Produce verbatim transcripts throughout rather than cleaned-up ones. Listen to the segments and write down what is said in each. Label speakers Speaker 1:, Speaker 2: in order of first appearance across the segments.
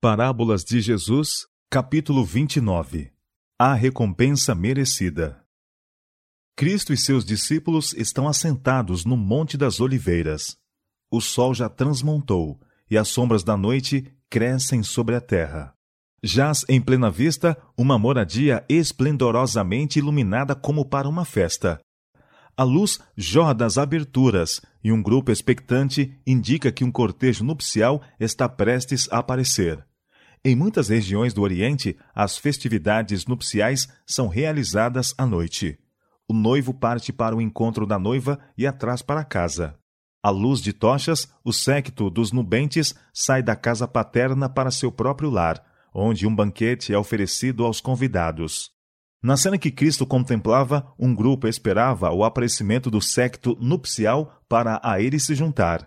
Speaker 1: Parábolas de Jesus, capítulo vinte e nove. A recompensa merecida. Cristo e seus discípulos estão assentados no Monte das Oliveiras. O sol já transmontou, e as sombras da noite crescem sobre a terra. Jaz em plena vista uma moradia esplendorosamente iluminada como para uma festa. A luz jorra das aberturas, e um grupo expectante indica que um cortejo nupcial está prestes a aparecer. Em muitas regiões do Oriente, as festividades nupciais são realizadas à noite. O noivo parte para o encontro da noiva e atrás para casa. À luz de tochas, o séquito dos nubentes sai da casa paterna para seu próprio lar, onde um banquete é oferecido aos convidados. Na cena que Cristo contemplava, um grupo esperava o aparecimento do séquito nupcial para a ele se juntar.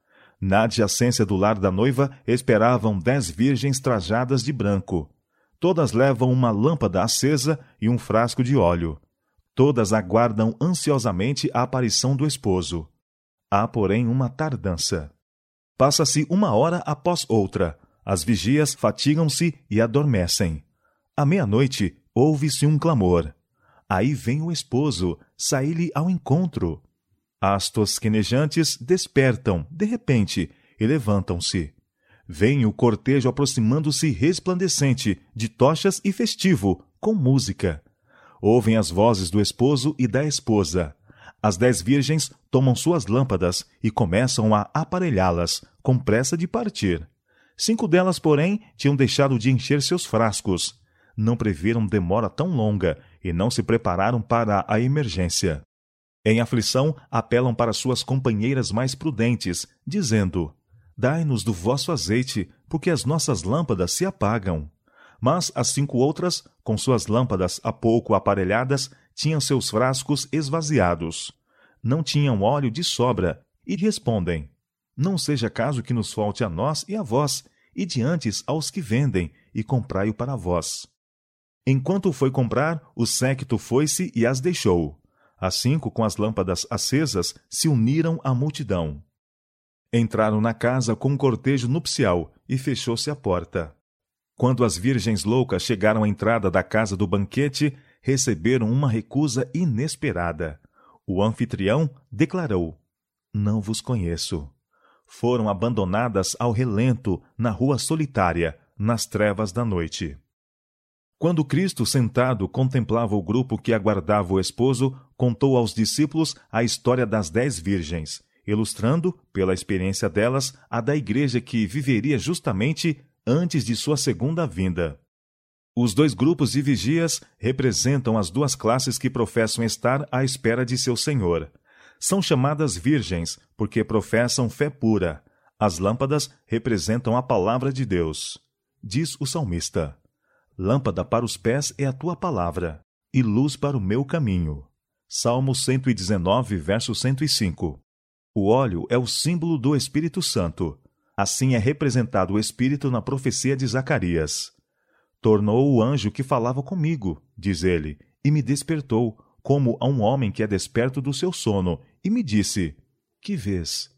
Speaker 1: Na adjacência do lar da noiva esperavam dez virgens trajadas de branco. Todas levam uma lâmpada acesa e um frasco de óleo. Todas aguardam ansiosamente a aparição do esposo. Há, porém, uma tardança. Passa-se uma hora após outra. As vigias fatigam-se e adormecem. À meia-noite, ouve-se um clamor. Aí vem o esposo, sai-lhe ao encontro. As tosquenejantes despertam, de repente, e levantam-se. Vem o cortejo aproximando-se resplandecente, de tochas e festivo, com música. Ouvem as vozes do esposo e da esposa. As dez virgens tomam suas lâmpadas e começam a aparelhá-las, com pressa de partir. Cinco delas, porém, tinham deixado de encher seus frascos. Não previram demora tão longa e não se prepararam para a emergência. Em aflição, apelam para suas companheiras mais prudentes, dizendo: Dai-nos do vosso azeite, porque as nossas lâmpadas se apagam. Mas as cinco outras, com suas lâmpadas há pouco aparelhadas, tinham seus frascos esvaziados. Não tinham óleo de sobra, e respondem: Não seja caso que nos falte a nós e a vós, e diante aos que vendem, e comprai-o para vós. Enquanto foi comprar, o séquito foi-se e as deixou. As cinco, com as lâmpadas acesas, se uniram à multidão. Entraram na casa com um cortejo nupcial e fechou-se a porta. Quando as virgens loucas chegaram à entrada da casa do banquete, receberam uma recusa inesperada. O anfitrião declarou: Não vos conheço. Foram abandonadas ao relento, na rua solitária, nas trevas da noite. Quando Cristo, sentado, contemplava o grupo que aguardava o esposo, contou aos discípulos a história das dez virgens, ilustrando, pela experiência delas, a da igreja que viveria justamente antes de sua segunda vinda. Os dois grupos de vigias representam as duas classes que professam estar à espera de seu Senhor. São chamadas virgens, porque professam fé pura. As lâmpadas representam a palavra de Deus. Diz o salmista: Lâmpada para os pés é a tua palavra, e luz para o meu caminho. Salmo cento e dezenove, verso cento e cinco. O óleo é o símbolo do Espírito Santo. Assim é representado o Espírito na profecia de Zacarias. Tornou o anjo que falava comigo, diz ele, e me despertou, como a um homem que é desperto do seu sono, e me disse: Que vês?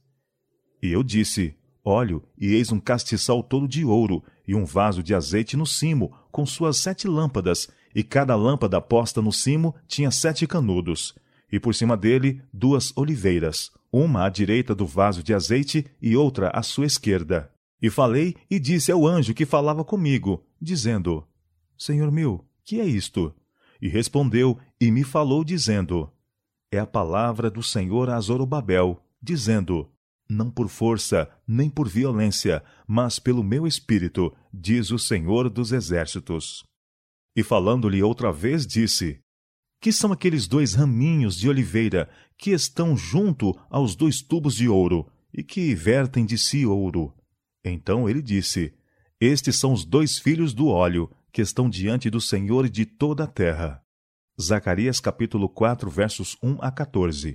Speaker 1: E eu disse: Óleo, e eis um castiçal todo de ouro, e um vaso de azeite no cimo, com suas sete lâmpadas, e cada lâmpada posta no cimo tinha sete canudos, e por cima dele duas oliveiras, uma à direita do vaso de azeite e outra à sua esquerda. E falei e disse ao anjo que falava comigo, dizendo: Senhor meu, que é isto? E respondeu e me falou, dizendo: É a palavra do Senhor a Zorobabel, dizendo: Não por força, nem por violência, mas pelo meu espírito, diz o Senhor dos Exércitos. E falando-lhe outra vez, disse: Que são aqueles dois raminhos de oliveira que estão junto aos dois tubos de ouro, e que vertem de si ouro? Então ele disse: Estes são os dois filhos do óleo, que estão diante do Senhor de toda a terra. Zacarias capítulo quatro, versos um a quatorze.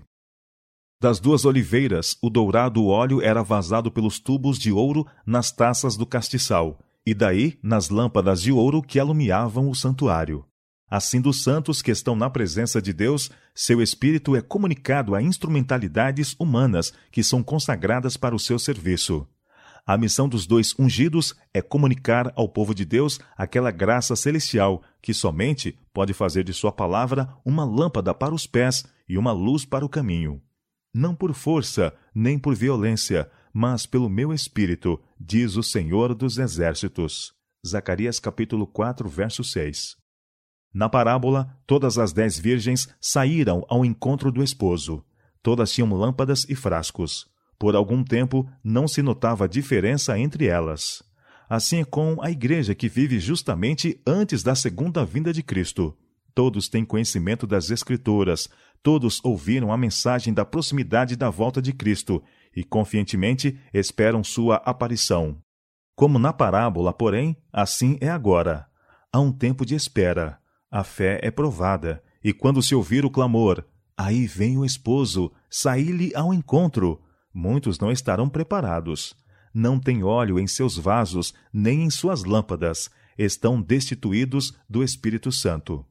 Speaker 1: Das duas oliveiras, o dourado óleo era vazado pelos tubos de ouro nas taças do castiçal, e daí nas lâmpadas de ouro que alumiavam o santuário. Assim dos santos que estão na presença de Deus, seu espírito é comunicado a instrumentalidades humanas que são consagradas para o seu serviço. A missão dos dois ungidos é comunicar ao povo de Deus aquela graça celestial que somente pode fazer de sua palavra uma lâmpada para os pés e uma luz para o caminho. Não por força, nem por violência, mas pelo meu Espírito, diz o Senhor dos Exércitos. Zacarias capítulo quatro, verso seis. Na parábola, todas as dez virgens saíram ao encontro do esposo. Todas tinham lâmpadas e frascos. Por algum tempo, não se notava diferença entre elas. Assim é com a igreja que vive justamente antes da segunda vinda de Cristo. Todos têm conhecimento das Escrituras, todos ouviram a mensagem da proximidade da volta de Cristo e confiantemente esperam sua aparição. Como na parábola, porém, assim é agora. Há um tempo de espera. A fé é provada, e quando se ouvir o clamor, aí vem o esposo, saí-lhe ao encontro. Muitos não estarão preparados. Não têm óleo em seus vasos, nem em suas lâmpadas. Estão destituídos do Espírito Santo.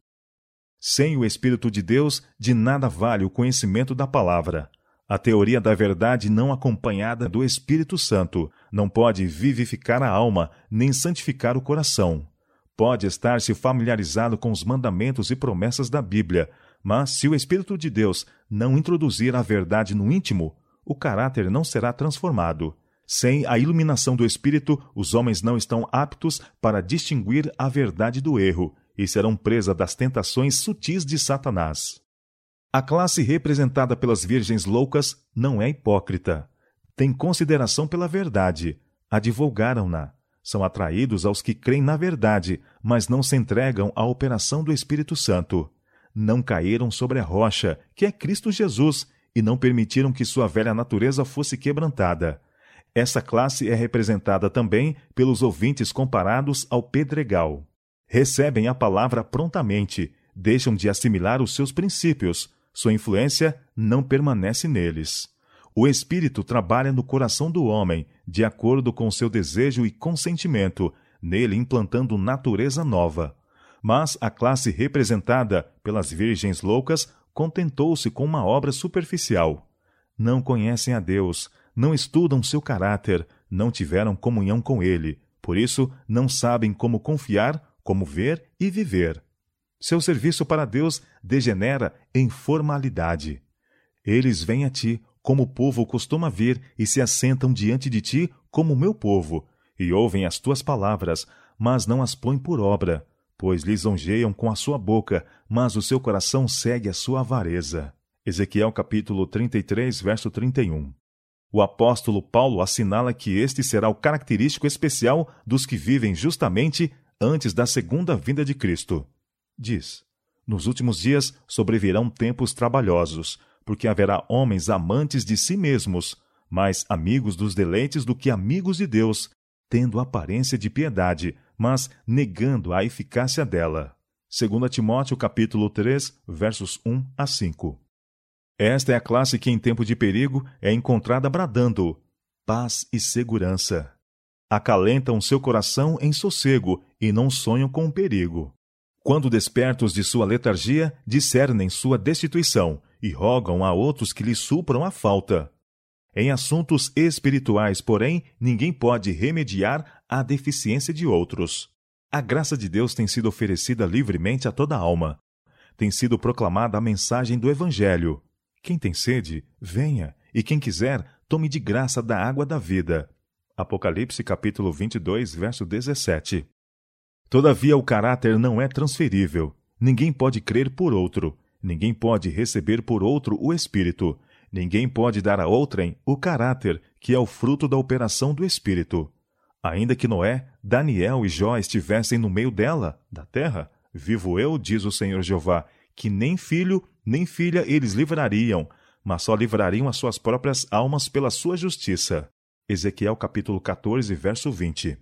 Speaker 1: Sem o Espírito de Deus, de nada vale o conhecimento da palavra. A teoria da verdade não acompanhada do Espírito Santo não pode vivificar a alma, nem santificar o coração. Pode estar-se familiarizado com os mandamentos e promessas da Bíblia, mas se o Espírito de Deus não introduzir a verdade no íntimo, o caráter não será transformado. Sem a iluminação do Espírito, os homens não estão aptos para distinguir a verdade do erro e serão presa das tentações sutis de Satanás. A classe representada pelas virgens loucas não é hipócrita. Tem consideração pela verdade. Advogaram-na. São atraídos aos que creem na verdade, mas não se entregam à operação do Espírito Santo. Não caíram sobre a rocha, que é Cristo Jesus, e não permitiram que sua velha natureza fosse quebrantada. Essa classe é representada também pelos ouvintes comparados ao pedregal. Recebem a palavra prontamente, deixam de assimilar os seus princípios, sua influência não permanece neles. O Espírito trabalha no coração do homem, de acordo com seu desejo e consentimento, nele implantando natureza nova. Mas a classe representada pelas virgens loucas contentou-se com uma obra superficial. Não conhecem a Deus, não estudam seu caráter, não tiveram comunhão com ele, por isso não sabem como confiar, como ver e viver. Seu serviço para Deus degenera em formalidade. Eles vêm a ti, como o povo costuma vir, e se assentam diante de ti como meu povo, e ouvem as tuas palavras, mas não as põem por obra, pois lisonjeiam com a sua boca, mas o seu coração segue a sua avareza. Ezequiel capítulo trinta e três, verso trinta e um. O apóstolo Paulo assinala que este será o característico especial dos que vivem justamente antes da segunda vinda de Cristo. Diz: nos últimos dias sobrevirão tempos trabalhosos, porque haverá homens amantes de si mesmos, mais amigos dos deleites do que amigos de Deus, tendo aparência de piedade, mas negando a eficácia dela. Segundo Timóteo capítulo três, versos um a cinco. Esta é a classe que em tempo de perigo é encontrada bradando paz e segurança. Acalentam seu coração em sossego e não sonham com o perigo. Quando despertos de sua letargia, discernem sua destituição e rogam a outros que lhes supram a falta. Em assuntos espirituais, porém, ninguém pode remediar a deficiência de outros. A graça de Deus tem sido oferecida livremente a toda alma. Tem sido proclamada a mensagem do Evangelho. Quem tem sede, venha, e quem quiser, tome de graça da água da vida. Apocalipse capítulo vinte e dois, verso dezessete. Todavia o caráter não é transferível. Ninguém pode crer por outro. Ninguém pode receber por outro o Espírito. Ninguém pode dar a outrem o caráter, que é o fruto da operação do Espírito. Ainda que Noé, Daniel e Jó estivessem no meio dela, da terra, vivo eu, diz o Senhor Jeová, que nem filho nem filha eles livrariam, mas só livrariam as suas próprias almas pela sua justiça. Ezequiel capítulo quatorze, verso vinte.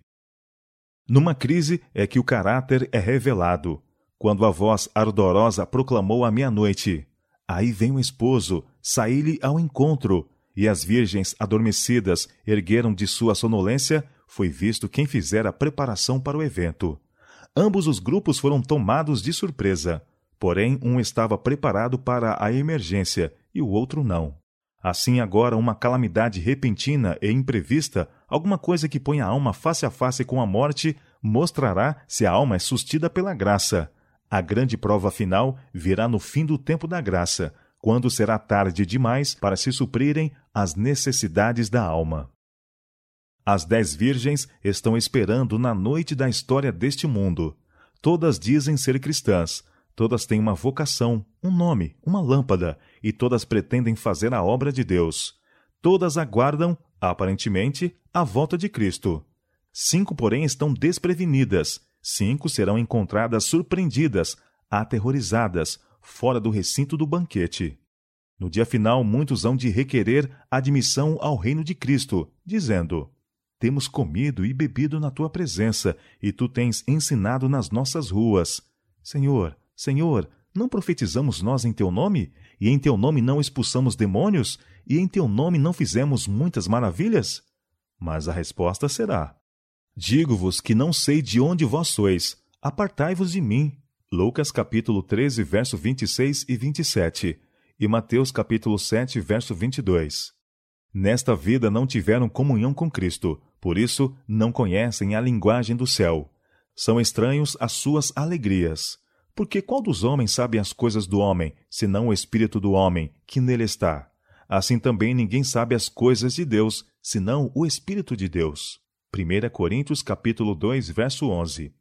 Speaker 1: Numa crise é que o caráter é revelado. Quando a voz ardorosa proclamou à meia-noite: aí vem o esposo, saí-lhe ao encontro, e as virgens adormecidas ergueram de sua sonolência, foi visto quem fizera a preparação para o evento. Ambos os grupos foram tomados de surpresa. Porém, um estava preparado para a emergência e o outro não. Assim agora uma calamidade repentina e imprevista, alguma coisa que põe a alma face a face com a morte, mostrará se a alma é sustida pela graça. A grande prova final virá no fim do tempo da graça, quando será tarde demais para se suprirem as necessidades da alma. As dez virgens estão esperando na noite da história deste mundo. Todas dizem ser cristãs, todas têm uma vocação, um nome, uma lâmpada, e todas pretendem fazer a obra de Deus. Todas aguardam, aparentemente, a volta de Cristo. Cinco, porém, estão desprevenidas. Cinco serão encontradas surpreendidas, aterrorizadas, fora do recinto do banquete. No dia final, muitos hão de requerer admissão ao reino de Cristo, dizendo: temos comido e bebido na tua presença, e tu tens ensinado nas nossas ruas. Senhor, Senhor, não profetizamos nós em teu nome? E em teu nome não expulsamos demônios? E em teu nome não fizemos muitas maravilhas? Mas a resposta será: digo-vos que não sei de onde vós sois. Apartai-vos de mim. Lucas capítulo treze, verso vinte e seis e vinte e sete. E Mateus capítulo sete, verso vinte e dois. Nesta vida não tiveram comunhão com Cristo, por isso não conhecem a linguagem do céu. São estranhos às suas alegrias. Porque qual dos homens sabe as coisas do homem, senão o espírito do homem, que nele está? Assim também ninguém sabe as coisas de Deus, senão o Espírito de Deus. primeira Coríntios capítulo dois, verso onze.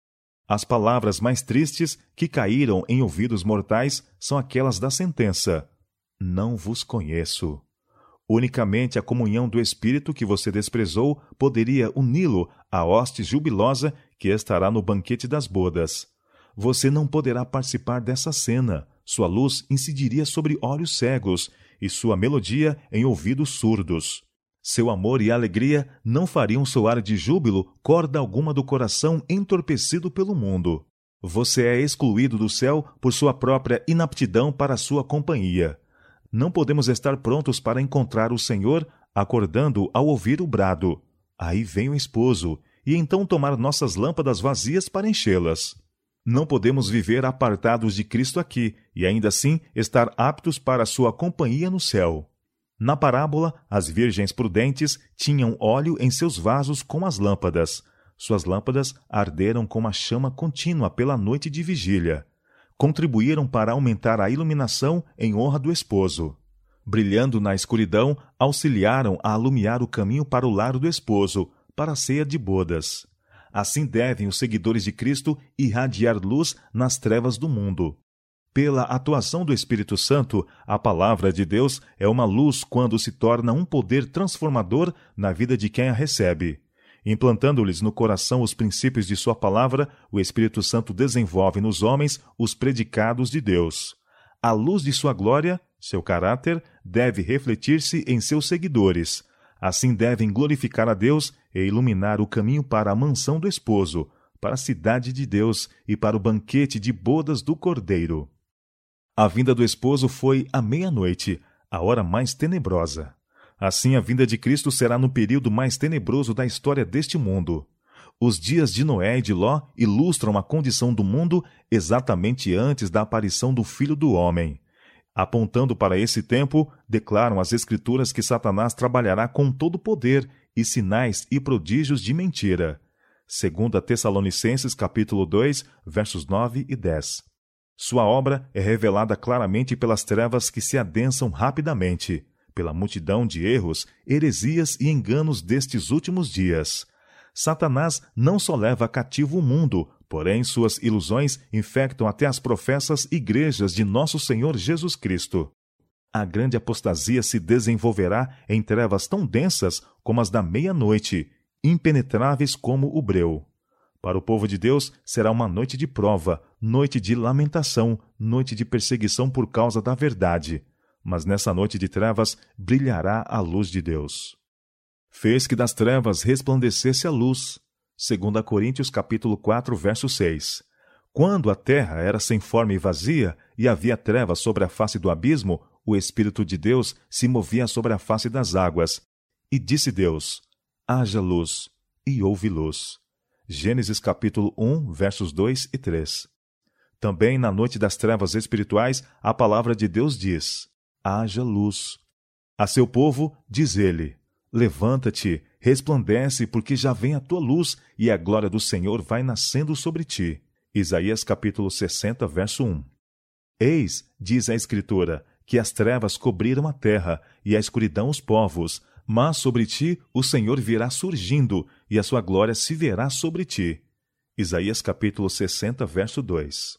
Speaker 1: As palavras mais tristes que caíram em ouvidos mortais são aquelas da sentença: não vos conheço. Unicamente a comunhão do Espírito que você desprezou poderia uni-lo à hoste jubilosa que estará no banquete das bodas. Você não poderá participar dessa cena. Sua luz incidiria sobre olhos cegos e sua melodia em ouvidos surdos. Seu amor e alegria não fariam soar de júbilo corda alguma do coração entorpecido pelo mundo. Você é excluído do céu por sua própria inaptidão para a sua companhia. Não podemos estar prontos para encontrar o Senhor acordando ao ouvir o brado: aí vem o esposo, e então tomar nossas lâmpadas vazias para enchê-las. Não podemos viver apartados de Cristo aqui e ainda assim estar aptos para a sua companhia no céu. Na parábola, as virgens prudentes tinham óleo em seus vasos com as lâmpadas. Suas lâmpadas arderam com uma chama contínua pela noite de vigília. Contribuíram para aumentar a iluminação em honra do esposo. Brilhando na escuridão, auxiliaram a alumiar o caminho para o lar do esposo, para a ceia de bodas. Assim devem os seguidores de Cristo irradiar luz nas trevas do mundo. Pela atuação do Espírito Santo, a palavra de Deus é uma luz quando se torna um poder transformador na vida de quem a recebe. Implantando-lhes no coração os princípios de sua palavra, o Espírito Santo desenvolve nos homens os predicados de Deus. A luz de sua glória, seu caráter, deve refletir-se em seus seguidores. Assim devem glorificar a Deus e iluminar o caminho para a mansão do esposo, para a cidade de Deus e para o banquete de bodas do Cordeiro. A vinda do esposo foi à meia-noite, a hora mais tenebrosa. Assim, a vinda de Cristo será no período mais tenebroso da história deste mundo. Os dias de Noé e de Ló ilustram a condição do mundo exatamente antes da aparição do Filho do Homem. Apontando para esse tempo, declaram as Escrituras que Satanás trabalhará com todo poder e sinais e prodígios de mentira. Segunda Tessalonicenses capítulo dois, versos nove e dez. Sua obra é revelada claramente pelas trevas que se adensam rapidamente, pela multidão de erros, heresias e enganos destes últimos dias. Satanás não só leva cativo o mundo, porém suas ilusões infectam até as professas igrejas de nosso Senhor Jesus Cristo. A grande apostasia se desenvolverá em trevas tão densas como as da meia-noite, impenetráveis como o breu. Para o povo de Deus será uma noite de prova, noite de lamentação, noite de perseguição por causa da verdade. Mas nessa noite de trevas brilhará a luz de Deus. Fez que das trevas resplandecesse a luz. Segunda Coríntios capítulo quatro, verso seis. Quando a terra era sem forma e vazia, e havia trevas sobre a face do abismo, o Espírito de Deus se movia sobre a face das águas. E disse Deus: haja luz, e houve luz. Gênesis capítulo um, versos dois e três. Também na noite das trevas espirituais, a palavra de Deus diz: haja luz. A seu povo, diz ele: levanta-te, resplandece, porque já vem a tua luz, e a glória do Senhor vai nascendo sobre ti. Isaías capítulo sessenta, verso um. Eis, diz a Escritura, que as trevas cobriram a terra, e a escuridão os povos, mas sobre ti o Senhor virá surgindo, e a sua glória se verá sobre ti. Isaías capítulo sessenta, verso dois.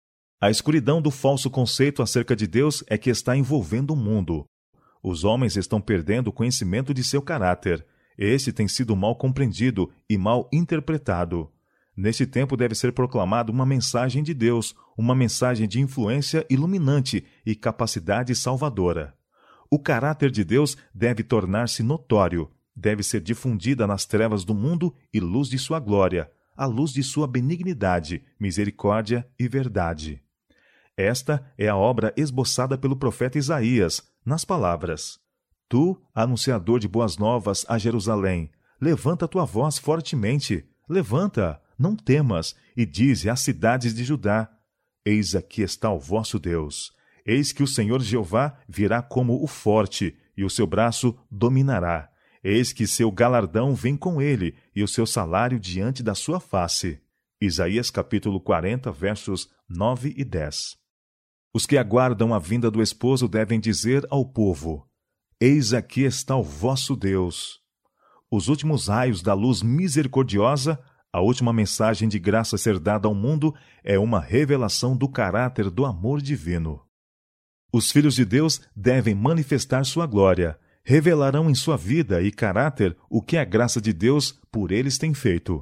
Speaker 1: A escuridão do falso conceito acerca de Deus é que está envolvendo o mundo. Os homens estão perdendo o conhecimento de seu caráter. Esse tem sido mal compreendido e mal interpretado. Neste tempo deve ser proclamada uma mensagem de Deus, uma mensagem de influência iluminante e capacidade salvadora. O caráter de Deus deve tornar-se notório, deve ser difundida nas trevas do mundo e luz de sua glória, a luz de sua benignidade, misericórdia e verdade. Esta é a obra esboçada pelo profeta Isaías, nas palavras: Tu, anunciador de boas novas a Jerusalém, levanta tua voz fortemente, levanta, não temas, e dize às cidades de Judá: Eis aqui está o vosso Deus. Eis que o Senhor Jeová virá como o forte, e o seu braço dominará. Eis que seu galardão vem com ele, e o seu salário diante da sua face. Isaías capítulo quarenta, versos nove e dez. Os que aguardam a vinda do esposo devem dizer ao povo: Eis aqui está o vosso Deus. Os últimos raios da luz misericordiosa, a última mensagem de graça a ser dada ao mundo, é uma revelação do caráter do amor divino. Os filhos de Deus devem manifestar sua glória, revelarão em sua vida e caráter o que a graça de Deus por eles tem feito.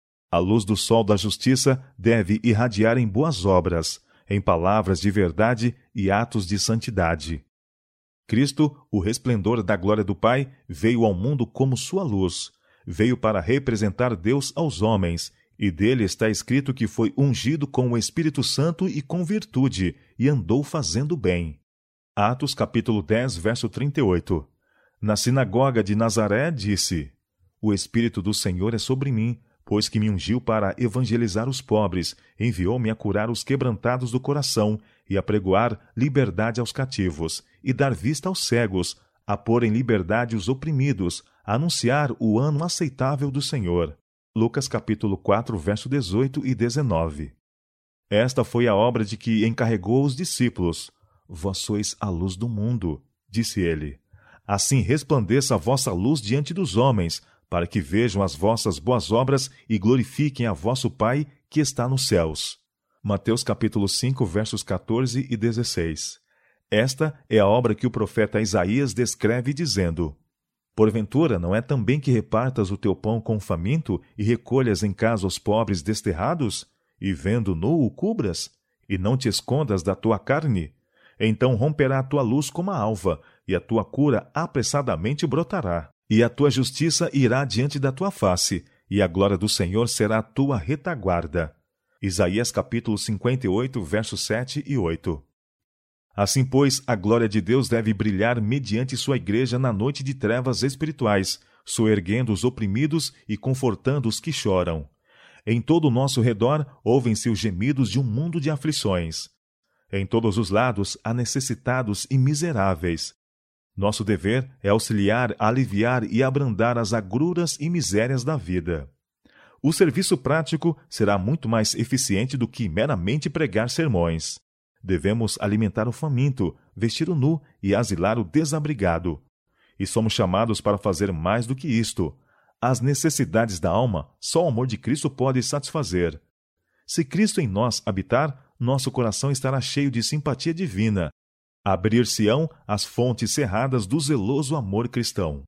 Speaker 1: A luz do sol da justiça deve irradiar em boas obras, em palavras de verdade e atos de santidade. Cristo, o resplendor da glória do Pai, veio ao mundo como sua luz. Veio para representar Deus aos homens, e dele está escrito que foi ungido com o Espírito Santo e com virtude, e andou fazendo bem. Atos capítulo dez, verso trinta e oito. Na sinagoga de Nazaré disse: O Espírito do Senhor é sobre mim, pois que me ungiu para evangelizar os pobres, enviou-me a curar os quebrantados do coração, e a pregoar liberdade aos cativos, e dar vista aos cegos, a pôr em liberdade os oprimidos, a anunciar o ano aceitável do Senhor. Lucas capítulo quatro, verso dezoito e dezenove. Esta foi a obra de que encarregou os discípulos. Vós sois a luz do mundo, disse ele. Assim resplandeça a vossa luz diante dos homens, para que vejam as vossas boas obras e glorifiquem a vosso Pai que está nos céus. Mateus capítulo cinco, versos quatorze e dezesseis. Esta é a obra que o profeta Isaías descreve dizendo: Porventura não é também que repartas o teu pão com o faminto e recolhas em casa os pobres desterrados? E vendo nu o cubras? E não te escondas da tua carne? Então romperá a tua luz como a alva, e a tua cura apressadamente brotará. E a tua justiça irá diante da tua face, e a glória do Senhor será a tua retaguarda. Isaías capítulo cinquenta e oito, versos sete e oito. Assim, pois, a glória de Deus deve brilhar mediante sua igreja na noite de trevas espirituais, soerguendo os oprimidos e confortando os que choram. Em todo o nosso redor ouvem-se os gemidos de um mundo de aflições. Em todos os lados há necessitados e miseráveis. Nosso dever é auxiliar, aliviar e abrandar as agruras e misérias da vida. O serviço prático será muito mais eficiente do que meramente pregar sermões. Devemos alimentar o faminto, vestir o nu e asilar o desabrigado. E somos chamados para fazer mais do que isto. As necessidades da alma, só o amor de Cristo pode satisfazer. Se Cristo em nós habitar, nosso coração estará cheio de simpatia divina. Abrir-se-ão as fontes cerradas do zeloso amor cristão.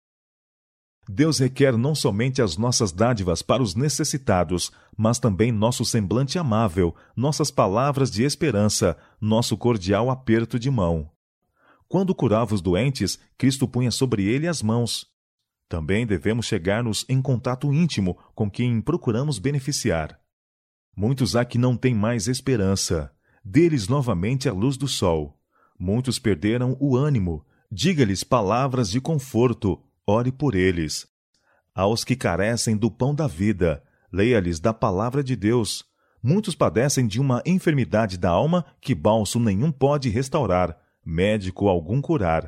Speaker 1: Deus requer não somente as nossas dádivas para os necessitados, mas também nosso semblante amável, nossas palavras de esperança, nosso cordial aperto de mão. Quando curava os doentes, Cristo punha sobre ele as mãos. Também devemos chegar-nos em contato íntimo com quem procuramos beneficiar. Muitos há que não têm mais esperança. Dê-lhes novamente a luz do sol. Muitos perderam o ânimo. Diga-lhes palavras de conforto. Ore por eles. Aos que carecem do pão da vida, leia-lhes da palavra de Deus. Muitos padecem de uma enfermidade da alma que bálsamo nenhum pode restaurar, médico algum curar.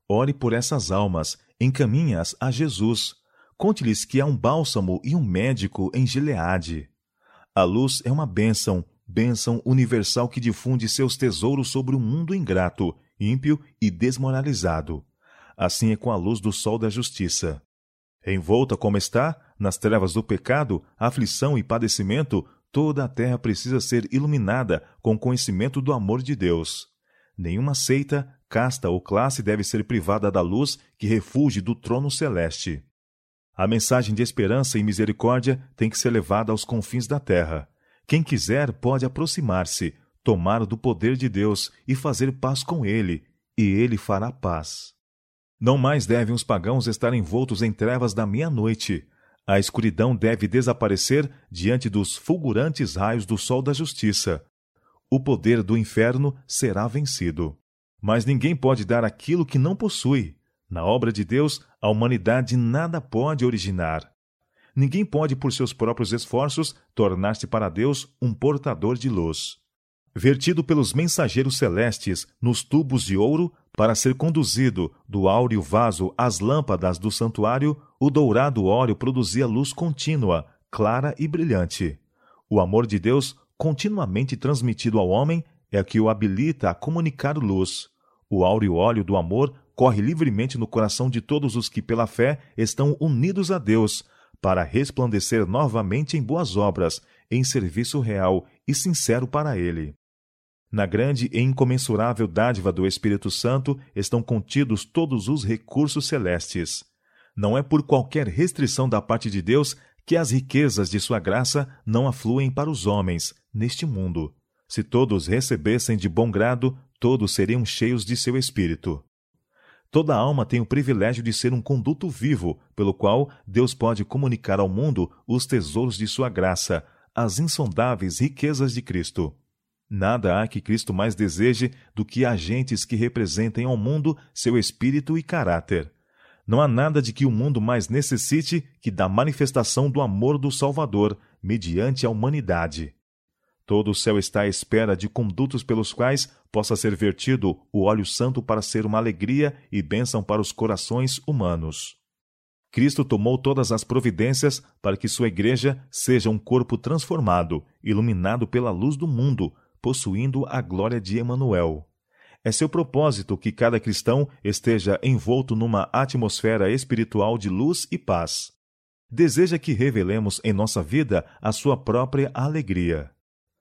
Speaker 1: Ore por essas almas, encaminhe-as a Jesus. Conte-lhes que há um bálsamo e um médico em Gileade. A luz é uma bênção, bênção universal que difunde seus tesouros sobre o mundo ingrato, ímpio e desmoralizado. Assim é com a luz do sol da justiça. Envolta como está, nas trevas do pecado, aflição e padecimento, toda a terra precisa ser iluminada com o conhecimento do amor de Deus. Nenhuma seita, casta ou classe deve ser privada da luz que refugie do trono celeste. A mensagem de esperança e misericórdia tem que ser levada aos confins da terra. Quem quiser pode aproximar-se, tomar do poder de Deus e fazer paz com Ele, e Ele fará paz. Não mais devem os pagãos estar envoltos em trevas da meia-noite. A escuridão deve desaparecer diante dos fulgurantes raios do sol da justiça. O poder do inferno será vencido. Mas ninguém pode dar aquilo que não possui. Na obra de Deus, a humanidade nada pode originar. Ninguém pode, por seus próprios esforços, tornar-se para Deus um portador de luz. Vertido pelos mensageiros celestes nos tubos de ouro, para ser conduzido do áureo vaso às lâmpadas do santuário, o dourado óleo produzia luz contínua, clara e brilhante. O amor de Deus, continuamente transmitido ao homem, é que o habilita a comunicar luz. O áureo óleo do amor corre livremente no coração de todos os que pela fé estão unidos a Deus, para resplandecer novamente em boas obras, em serviço real e sincero para Ele. Na grande e incomensurável dádiva do Espírito Santo estão contidos todos os recursos celestes. Não é por qualquer restrição da parte de Deus que as riquezas de sua graça não afluem para os homens, neste mundo. Se todos recebessem de bom grado, todos seriam cheios de seu Espírito. Toda alma tem o privilégio de ser um conduto vivo, pelo qual Deus pode comunicar ao mundo os tesouros de sua graça, as insondáveis riquezas de Cristo. Nada há que Cristo mais deseje do que agentes que representem ao mundo seu espírito e caráter. Não há nada de que o mundo mais necessite que da manifestação do amor do Salvador, mediante a humanidade. Todo o céu está à espera de condutos pelos quais possa ser vertido o óleo santo para ser uma alegria e bênção para os corações humanos. Cristo tomou todas as providências para que sua igreja seja um corpo transformado, iluminado pela luz do mundo, possuindo a glória de Emanuel. É seu propósito que cada cristão esteja envolto numa atmosfera espiritual de luz e paz. Deseja que revelemos em nossa vida a sua própria alegria.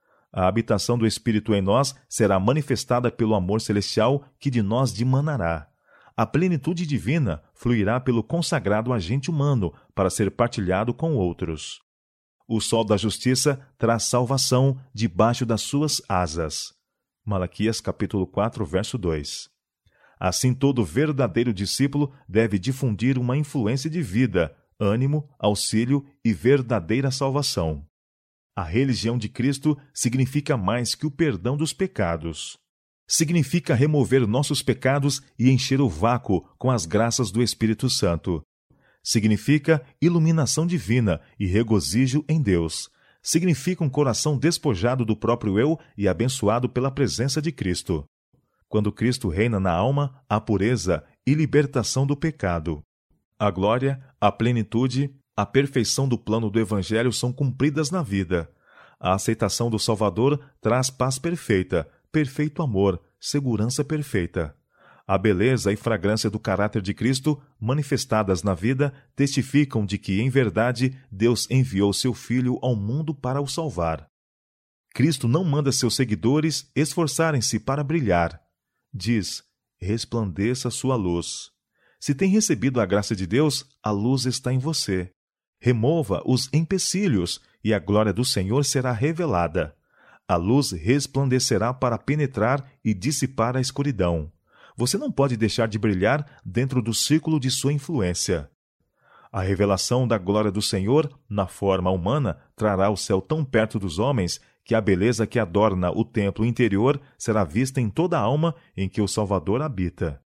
Speaker 1: A habitação do Espírito em nós será manifestada pelo amor celestial que de nós dimanará. A plenitude divina fluirá pelo consagrado agente humano para ser partilhado com outros. O sol da justiça traz salvação debaixo das suas asas. Malaquias capítulo quatro, verso dois. Assim, todo verdadeiro discípulo deve difundir uma influência de vida, ânimo, auxílio e verdadeira salvação. A religião de Cristo significa mais que o perdão dos pecados. Significa remover nossos pecados e encher o vácuo com as graças do Espírito Santo. Significa iluminação divina e regozijo em Deus. Significa um coração despojado do próprio eu e abençoado pela presença de Cristo. Quando Cristo reina na alma, há pureza e libertação do pecado. A glória, a plenitude, a perfeição do plano do Evangelho são cumpridas na vida. A aceitação do Salvador traz paz perfeita, perfeito amor, segurança perfeita. A beleza e fragrância do caráter de Cristo, manifestadas na vida, testificam de que, em verdade, Deus enviou seu Filho ao mundo para o salvar. Cristo não manda seus seguidores esforçarem-se para brilhar. Diz, resplandeça sua luz. Se tem recebido a graça de Deus, a luz está em você. Remova os empecilhos, e a glória do Senhor será revelada. A luz resplandecerá para penetrar e dissipar a escuridão. Você não pode deixar de brilhar dentro do círculo de sua influência. A revelação da glória do Senhor, na forma humana, trará o céu tão perto dos homens que a beleza que adorna o templo interior será vista em toda a alma em que o Salvador habita.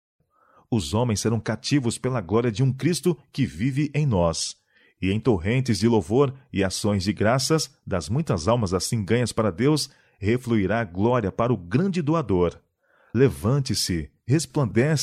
Speaker 1: Os homens serão cativos pela glória de um Cristo que vive em nós. E em torrentes de louvor e ações de graças, das muitas almas assim ganhas para Deus, refluirá glória para o grande doador. Levante-se, resplandece,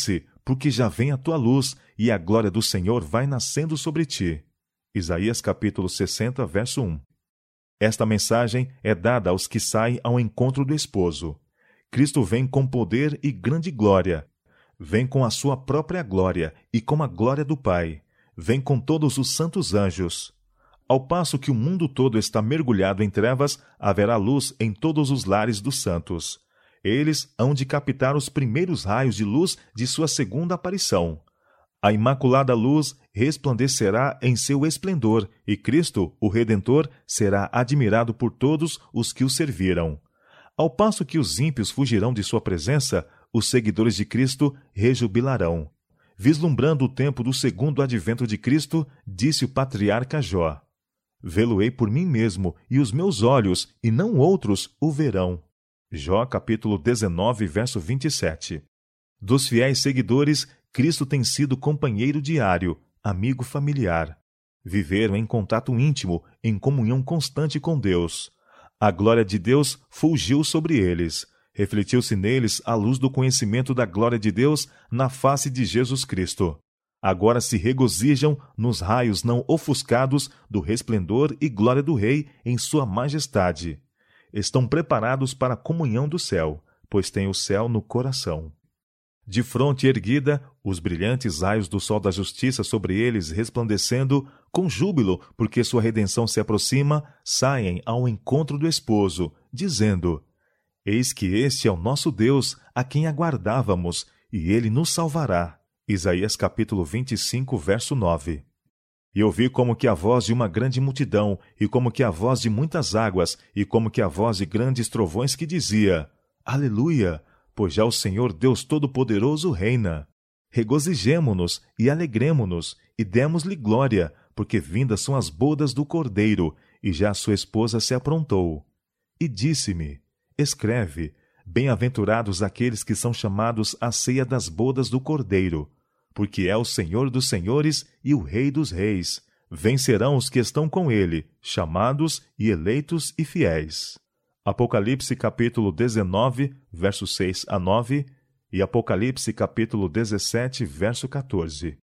Speaker 1: porque já vem a tua luz, e a glória do Senhor vai nascendo sobre ti. Isaías capítulo sessenta, verso um. Esta mensagem é dada aos que saem ao encontro do esposo. Cristo vem com poder e grande glória. Vem com a sua própria glória e com a glória do Pai. Vem com todos os santos anjos. Ao passo que o mundo todo está mergulhado em trevas, haverá luz em todos os lares dos santos. Eles hão de captar os primeiros raios de luz de sua segunda aparição. A imaculada luz resplandecerá em seu esplendor, e Cristo, o Redentor, será admirado por todos os que o serviram. Ao passo que os ímpios fugirão de sua presença, os seguidores de Cristo rejubilarão. Vislumbrando o tempo do segundo advento de Cristo, disse o patriarca Jó: Vê-lo-ei por mim mesmo, e os meus olhos, e não outros, o verão. Jó capítulo dezenove, verso vinte e sete. Dos fiéis seguidores, Cristo tem sido companheiro diário, amigo familiar. Viveram em contato íntimo, em comunhão constante com Deus. A glória de Deus fulgiu sobre eles. Refletiu-se neles a luz do conhecimento da glória de Deus na face de Jesus Cristo. Agora se regozijam nos raios não ofuscados do resplendor e glória do Rei em sua majestade. Estão preparados para a comunhão do céu, pois têm o céu no coração. De fronte erguida, os brilhantes raios do sol da justiça sobre eles resplandecendo, com júbilo, porque sua redenção se aproxima, saem ao encontro do esposo, dizendo: Eis que este é o nosso Deus, a quem aguardávamos, e ele nos salvará. Isaías capítulo vinte e cinco, verso nove. E ouvi como que a voz de uma grande multidão, e como que a voz de muitas águas, e como que a voz de grandes trovões que dizia: Aleluia! Pois já o Senhor Deus Todo-Poderoso reina. Regozijemo-nos e alegremo-nos, e demos-lhe glória, porque vindas são as bodas do Cordeiro, e já sua esposa se aprontou. E disse-me: Escreve, bem-aventurados aqueles que são chamados à ceia das bodas do Cordeiro, porque é o Senhor dos senhores e o Rei dos reis. Vencerão os que estão com ele, chamados e eleitos e fiéis. Apocalipse capítulo dezenove, versos seis a nove, e Apocalipse capítulo dezessete, verso quatorze.